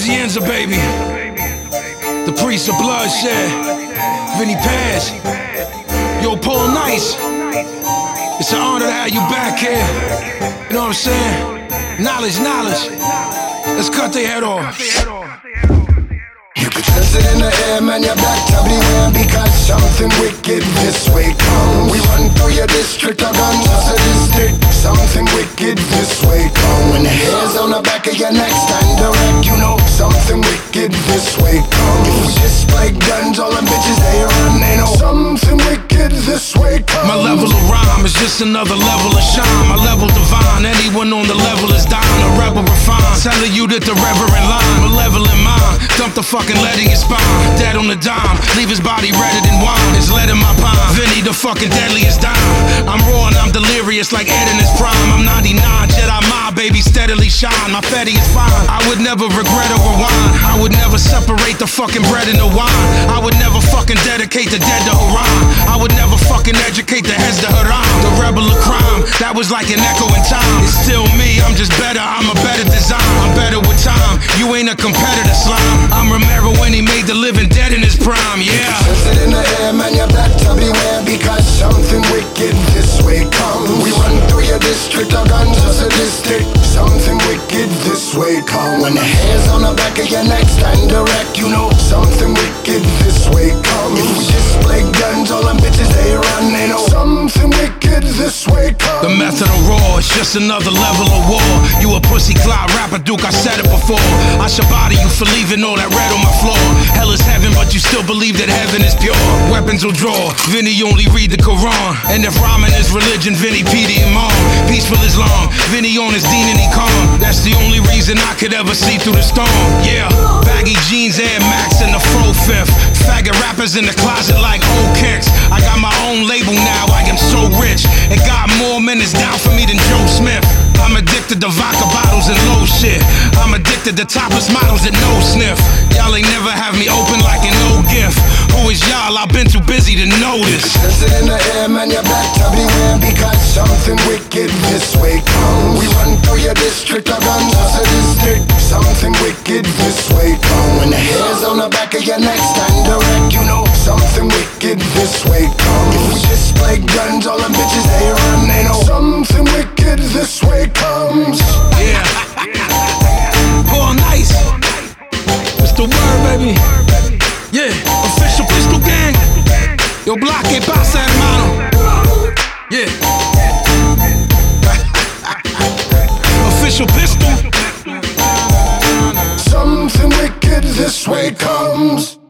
Zienza, baby. The priest of bloodshed. Vinny Paz. Yo, Paul Nice. It's an honor to have you back here. You know what I'm saying? Knowledge. Let's cut their head off. You could sense it in the air, man, you're back to beware, because something wicked this way comes. We run through your district, our guns just a district. Something wicked this way comes. When the hair's on the back of your neck, stand erect, you know something wicked this way comes. If we display guns, all them bitches they run, they know something wicked this way comes. My level of rhyme is just another level of shine. My level divine, anyone on the level is dying. A rebel refined, telling you that the reverend line, malevolent mind, dump the fucking lead in your spine. Dead on the dime, leave his body redder than wine. It's lead in my palm, Vinny the fucking deadliest dime. I'm raw and I'm delirious like Ed in his prime. I'm 99, Jedi mind, baby, steadily shine. My fatty is fine, I would never regret or rewind. I would never separate the fucking bread and the wine. I would never fucking dedicate the dead to Haram. I would never fucking educate the heads to Haram. The rebel of crime, that was like an echo in time. It's still me, I'm just better, I'm a better design. I'm better with time, you ain't a competitor, slime. I'm Romero when he made the living dead in his prime, yeah. Sense it in the air, man, you're back to beware, because something wicked this way comes. We run through your district, our guns just a district. Something wicked this way comes. When the hair's on the back of your neck, stand erect, you know something wicked this way comes. If we display guns, all them bitches they run, they know something wicked this way comes. The method of raw is just another level of war. You a pussy cloud rapper, Duke, I said it before. I should body you for leaving all that red on my floor. Hell is heaven, but you still believe that heaven is pure. Weapons will draw, Vinny only read the Quran. And if rhyming is religion, Vinny P the Imam. Peaceful Islam, Vinny on his deen and he calm. That's the only reason I could ever see through the storm. Yeah, baggy jeans, Air Max and the Fro Fifth. Faggot rappers in the closet like old kicks. I got my own label now, I am so rich. And got more minutes down for me than Joe Smith. I'm addicted to vodka bottles and low shit. I'm addicted to topless models that no sniff. Y'all ain't never have me open like an old gift. Who is y'all? I've been too busy to notice. Sense it in the air, man, you're back to beware, because something wicked this way comes. We run through your district, our guns just a district. Something wicked this way comes. When the hair's on the back of your neck, stand erect, you know something wicked this way comes. If we display guns, all them bitches they run, they know something wicked this way comes. Yeah. Paul Nice. It's the word, baby. Yeah. Official Pistol Gang. Yo, Block, que pasa, hermano? Yeah. Official Pistol. Something wicked this way comes.